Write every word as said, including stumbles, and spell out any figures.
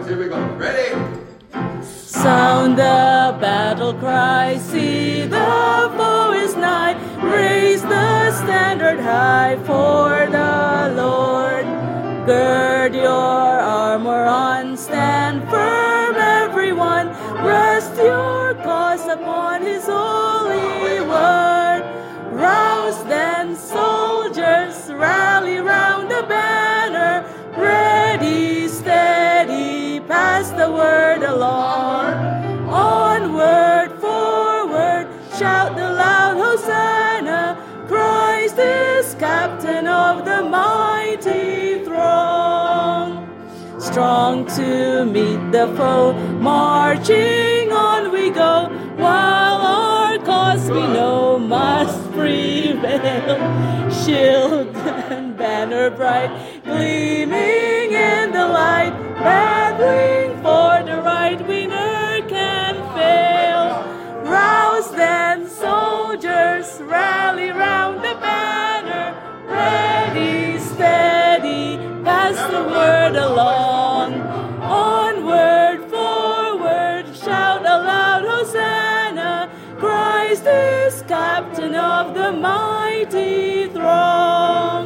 Here we go. Ready? Sound the battle cry, see the foe is nigh. Raise the standard high for the Lord. Gird your armor on, stand firm everyone. Rest your cause upon his holy word. Rouse then soldiers, rally round the banner. Ready, steady, pass the word along. Onward, forward, shout the loud Hosanna. Christ is captain of the mighty throng. Strong to meet the foe, marching on we go, while our cause we know must prevail. Shield and banner bright, gleaming in the light, battling for the right, we ne'er can fail. Rouse then soldiers, rally round the banner, ready, steady, pass the word along. Onward, forward, shout aloud Hosanna, Christ is captain of the mighty throng.